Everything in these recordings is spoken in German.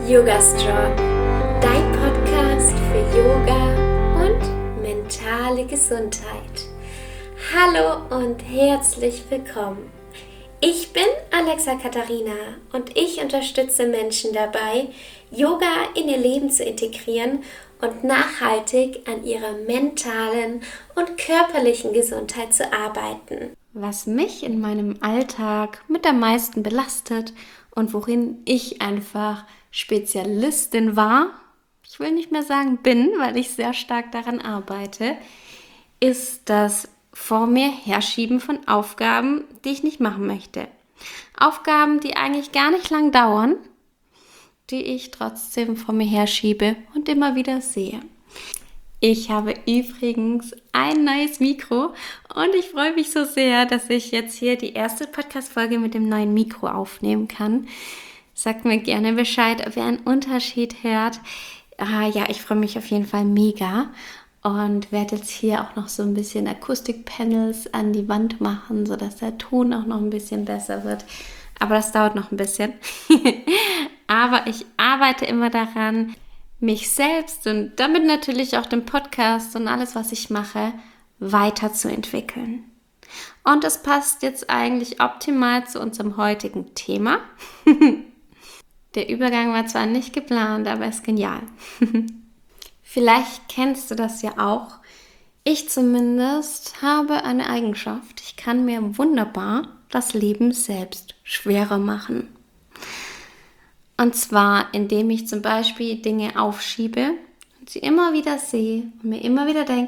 Yoga Strong, dein Podcast für Yoga und mentale Gesundheit. Hallo und herzlich willkommen. Ich bin Alexa Katharina und ich unterstütze Menschen dabei, Yoga in ihr Leben zu integrieren und nachhaltig an ihrer mentalen und körperlichen Gesundheit zu arbeiten. Was mich in meinem Alltag mit am meisten belastet und worin ich einfach Spezialistin war, ich will nicht mehr sagen bin, weil ich sehr stark daran arbeite, ist das vor mir Herschieben von Aufgaben, die ich nicht machen möchte. Aufgaben, die eigentlich gar nicht lang dauern, die ich trotzdem vor mir herschiebe und immer wieder sehe. Ich habe übrigens ein neues Mikro und ich freue mich so sehr, dass ich jetzt hier die erste Podcast-Folge mit dem neuen Mikro aufnehmen kann. Sagt mir gerne Bescheid, ob ihr einen Unterschied hört. Ja, ich freue mich auf jeden Fall mega und werde jetzt hier auch noch so ein bisschen Akustikpanels an die Wand machen, sodass der Ton auch noch ein bisschen besser wird. Aber das dauert noch ein bisschen. Aber ich arbeite immer daran, mich selbst und damit natürlich auch den Podcast und alles, was ich mache, weiterzuentwickeln. Und das passt jetzt eigentlich optimal zu unserem heutigen Thema. Der Übergang war zwar nicht geplant, aber ist genial. Vielleicht kennst du das ja auch. Ich zumindest habe eine Eigenschaft. Ich kann mir wunderbar das Leben selbst schwerer machen. Und zwar, indem ich zum Beispiel Dinge aufschiebe und sie immer wieder sehe und mir immer wieder denke,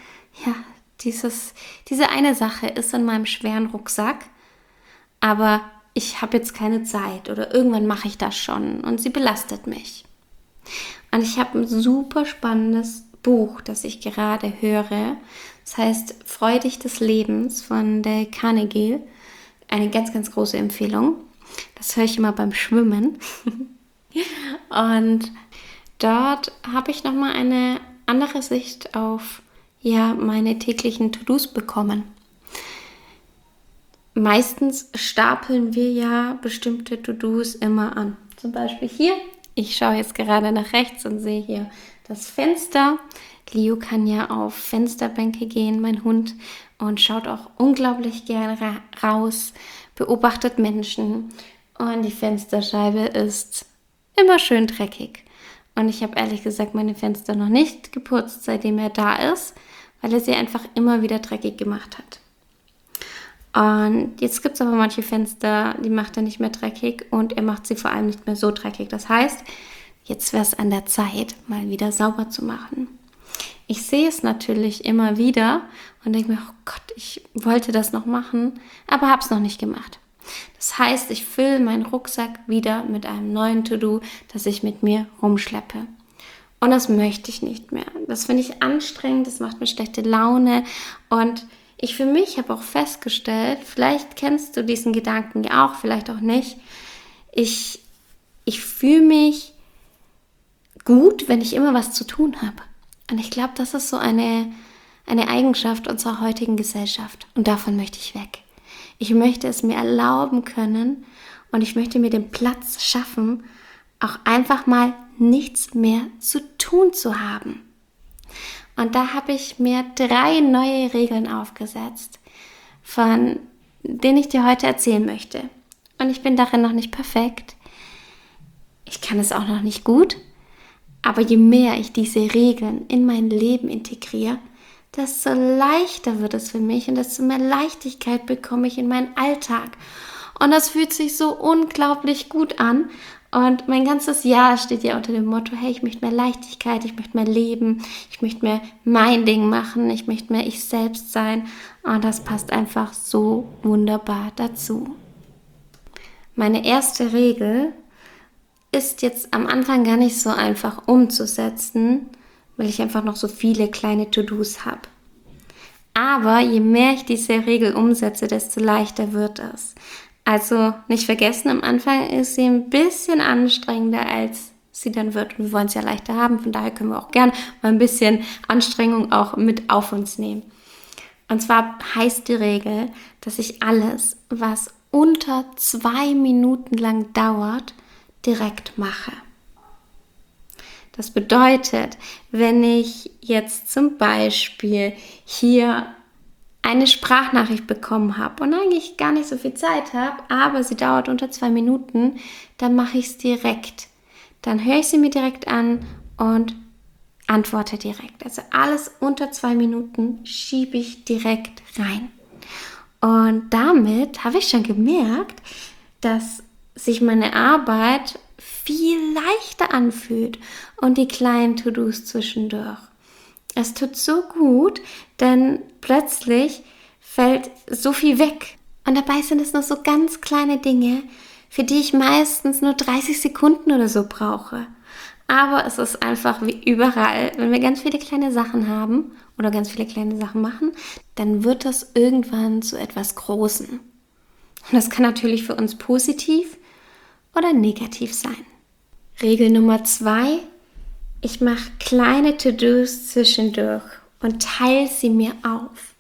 diese eine Sache ist in meinem schweren Rucksack, aber ich habe jetzt keine Zeit oder irgendwann mache ich das schon und sie belastet mich. Und ich habe ein super spannendes Buch, das ich gerade höre. Das heißt Freu dich des Lebens von Dale Carnegie. Eine ganz, ganz große Empfehlung. Das höre ich immer beim Schwimmen. Und dort habe ich nochmal eine andere Sicht auf meine täglichen To-Dos bekommen. Meistens stapeln wir ja bestimmte To-Dos immer an. Zum Beispiel hier. Ich schaue jetzt gerade nach rechts und sehe hier das Fenster. Leo kann ja auf Fensterbänke gehen, mein Hund, und schaut auch unglaublich gerne raus, beobachtet Menschen und die Fensterscheibe ist immer schön dreckig. Und ich habe ehrlich gesagt meine Fenster noch nicht geputzt, seitdem er da ist, weil er sie einfach immer wieder dreckig gemacht hat. Und jetzt gibt es aber manche Fenster, die macht er nicht mehr dreckig und er macht sie vor allem nicht mehr so dreckig. Das heißt, jetzt wäre es an der Zeit, mal wieder sauber zu machen. Ich sehe es natürlich immer wieder und denke mir, oh Gott, ich wollte das noch machen, aber habe es noch nicht gemacht. Das heißt, ich fülle meinen Rucksack wieder mit einem neuen To-Do, das ich mit mir rumschleppe. Und das möchte ich nicht mehr. Das finde ich anstrengend, das macht mir schlechte Laune und ich für mich habe auch festgestellt, vielleicht kennst du diesen Gedanken ja auch, vielleicht auch nicht. Ich fühle mich gut, wenn ich immer was zu tun habe. Und ich glaube, das ist so eine Eigenschaft unserer heutigen Gesellschaft. Und davon möchte ich weg. Ich möchte es mir erlauben können und ich möchte mir den Platz schaffen, auch einfach mal nichts mehr zu tun zu haben. Und da habe ich mir 3 neue Regeln aufgesetzt, von denen ich dir heute erzählen möchte. Und ich bin darin noch nicht perfekt. Ich kann es auch noch nicht gut. Aber je mehr ich diese Regeln in mein Leben integriere, desto leichter wird es für mich und desto mehr Leichtigkeit bekomme ich in meinen Alltag. Und das fühlt sich so unglaublich gut an. Und mein ganzes Jahr steht ja unter dem Motto, hey, ich möchte mehr Leichtigkeit, ich möchte mehr leben, ich möchte mehr mein Ding machen, ich möchte mehr ich selbst sein. Und das passt einfach so wunderbar dazu. Meine erste Regel ist jetzt am Anfang gar nicht so einfach umzusetzen, weil ich einfach noch so viele kleine To-Dos habe. Aber je mehr ich diese Regel umsetze, desto leichter wird es. Also nicht vergessen, am Anfang ist sie ein bisschen anstrengender, als sie dann wird. Und wir wollen es ja leichter haben, von daher können wir auch gern mal ein bisschen Anstrengung auch mit auf uns nehmen. Und zwar heißt die Regel, dass ich alles, was unter 2 Minuten lang dauert, direkt mache. Das bedeutet, wenn ich jetzt zum Beispiel hier eine Sprachnachricht bekommen habe und eigentlich gar nicht so viel Zeit habe, aber sie dauert unter 2 Minuten, dann mache ich es direkt. Dann höre ich sie mir direkt an und antworte direkt. Also alles unter 2 Minuten schiebe ich direkt rein. Und damit habe ich schon gemerkt, dass sich meine Arbeit viel leichter anfühlt und die kleinen To-Dos zwischendurch. Es tut so gut, denn plötzlich fällt so viel weg. Und dabei sind es nur so ganz kleine Dinge, für die ich meistens nur 30 Sekunden oder so brauche. Aber es ist einfach wie überall, wenn wir ganz viele kleine Sachen haben oder ganz viele kleine Sachen machen, dann wird das irgendwann zu etwas Großem. Und das kann natürlich für uns positiv oder negativ sein. Regel Nummer 2: Ich mache kleine To-Dos zwischendurch und teile sie mir auf.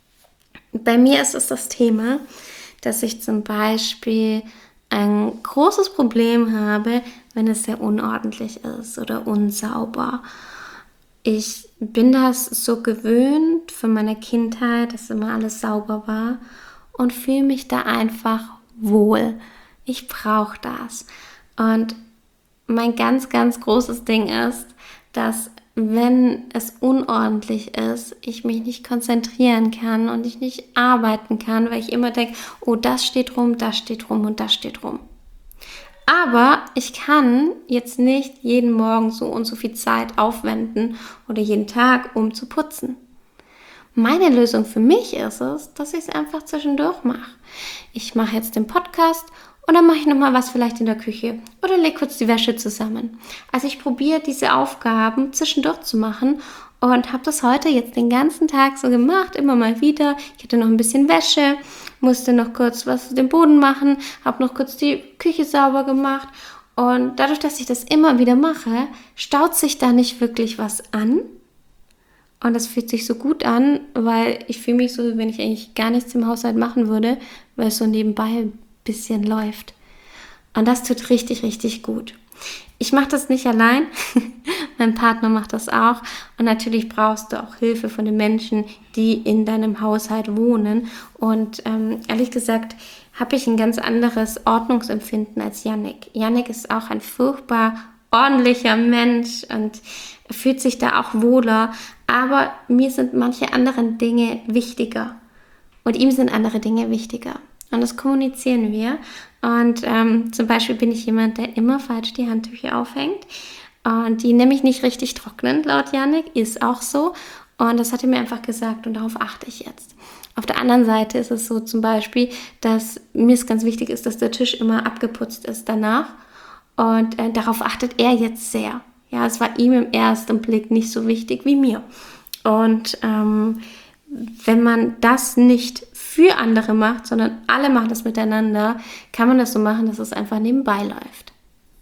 Bei mir ist es das Thema, dass ich zum Beispiel ein großes Problem habe, wenn es sehr unordentlich ist oder unsauber. Ich bin das so gewöhnt von meiner Kindheit, dass immer alles sauber war und fühle mich da einfach wohl. Ich brauche das. Und mein ganz, ganz großes Ding ist, dass wenn es unordentlich ist, ich mich nicht konzentrieren kann und ich nicht arbeiten kann, weil ich immer denke, oh, das steht rum und das steht rum. Aber ich kann jetzt nicht jeden Morgen so und so viel Zeit aufwenden oder jeden Tag, um zu putzen. Meine Lösung für mich ist es, dass ich es einfach zwischendurch mache. Ich mache jetzt den Podcast und dann mache ich nochmal was vielleicht in der Küche oder lege kurz die Wäsche zusammen. Also ich probiere diese Aufgaben zwischendurch zu machen und habe das heute jetzt den ganzen Tag so gemacht, immer mal wieder. Ich hatte noch ein bisschen Wäsche, musste noch kurz was zu dem Boden machen, habe noch kurz die Küche sauber gemacht. Und dadurch, dass ich das immer wieder mache, staut sich da nicht wirklich was an. Und das fühlt sich so gut an, weil ich fühle mich so, wie wenn ich eigentlich gar nichts im Haushalt machen würde, weil es so nebenbei ein bisschen läuft. Und das tut richtig, richtig gut. Ich mache das nicht allein, mein Partner macht das auch. Und natürlich brauchst du auch Hilfe von den Menschen, die in deinem Haushalt wohnen. Und ehrlich gesagt habe ich ein ganz anderes Ordnungsempfinden als Yannick. Yannick ist auch ein furchtbar ordentlicher Mensch und fühlt sich da auch wohler. Aber mir sind manche anderen Dinge wichtiger. Und ihm sind andere Dinge wichtiger. Und das kommunizieren wir. Und zum Beispiel bin ich jemand, der immer falsch die Handtücher aufhängt. Und die nämlich nicht richtig trocknen, laut Yannick. Ist auch so. Und das hat er mir einfach gesagt und darauf achte ich jetzt. Auf der anderen Seite ist es so zum Beispiel, dass mir es ganz wichtig ist, dass der Tisch immer abgeputzt ist danach. Und darauf achtet er jetzt sehr. Ja, es war ihm im ersten Blick nicht so wichtig wie mir. Und wenn man das nicht für andere macht, sondern alle machen das miteinander, kann man das so machen, dass es einfach nebenbei läuft.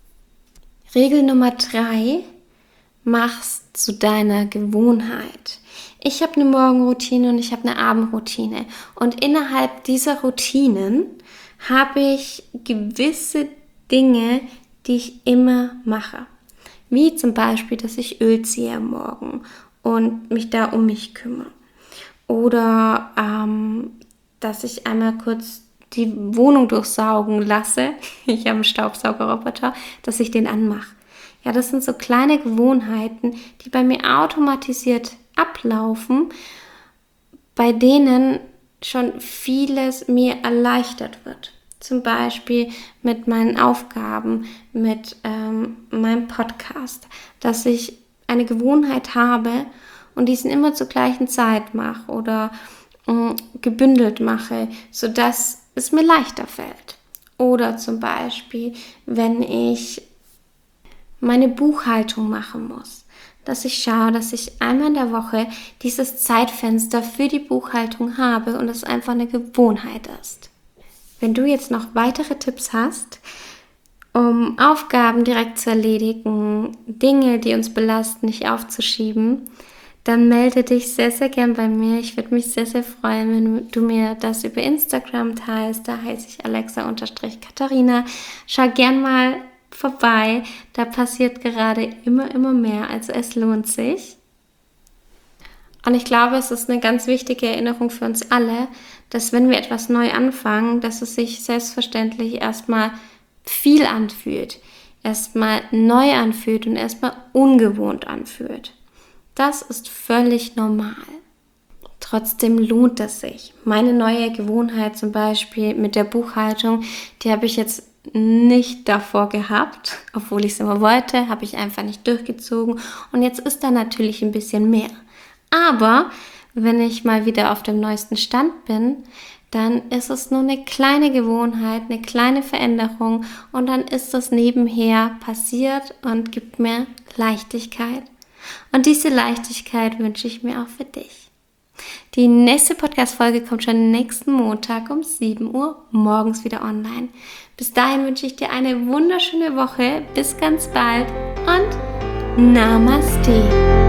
Regel Nummer 3: Mach's zu deiner Gewohnheit. Ich habe eine Morgenroutine und ich habe eine Abendroutine. Und innerhalb dieser Routinen habe ich gewisse Dinge, die ich immer mache. Wie zum Beispiel, dass ich Öl ziehe am Morgen und mich da um mich kümmere. Oder dass ich einmal kurz die Wohnung durchsaugen lasse. Ich habe einen Staubsaugerroboter, dass ich den anmache. Ja, das sind so kleine Gewohnheiten, die bei mir automatisiert ablaufen, bei denen schon vieles mir erleichtert wird. Zum Beispiel mit meinen Aufgaben, mit meinem Podcast, dass ich eine Gewohnheit habe und diesen immer zur gleichen Zeit mache oder gebündelt mache, sodass es mir leichter fällt. Oder zum Beispiel, wenn ich meine Buchhaltung machen muss, dass ich schaue, dass ich einmal in der Woche dieses Zeitfenster für die Buchhaltung habe und es einfach eine Gewohnheit ist. Wenn du jetzt noch weitere Tipps hast, um Aufgaben direkt zu erledigen, Dinge, die uns belasten, nicht aufzuschieben, dann melde dich sehr, sehr gern bei mir. Ich würde mich sehr, sehr freuen, wenn du mir das über Instagram teilst. Da heiße ich Alexa_Katharina. Schau gern mal vorbei. Da passiert gerade immer mehr. Also es lohnt sich. Und ich glaube, es ist eine ganz wichtige Erinnerung für uns alle, dass wenn wir etwas neu anfangen, dass es sich selbstverständlich erstmal viel anfühlt, erstmal neu anfühlt und erstmal ungewohnt anfühlt. Das ist völlig normal. Trotzdem lohnt es sich. Meine neue Gewohnheit zum Beispiel mit der Buchhaltung, die habe ich jetzt nicht davor gehabt, obwohl ich es immer wollte, habe ich einfach nicht durchgezogen und jetzt ist da natürlich ein bisschen mehr. Aber wenn ich mal wieder auf dem neuesten Stand bin, dann ist es nur eine kleine Gewohnheit, eine kleine Veränderung und dann ist das nebenher passiert und gibt mir Leichtigkeit. Und diese Leichtigkeit wünsche ich mir auch für dich. Die nächste Podcast-Folge kommt schon nächsten Montag um 7 Uhr morgens wieder online. Bis dahin wünsche ich dir eine wunderschöne Woche. Bis ganz bald und Namaste.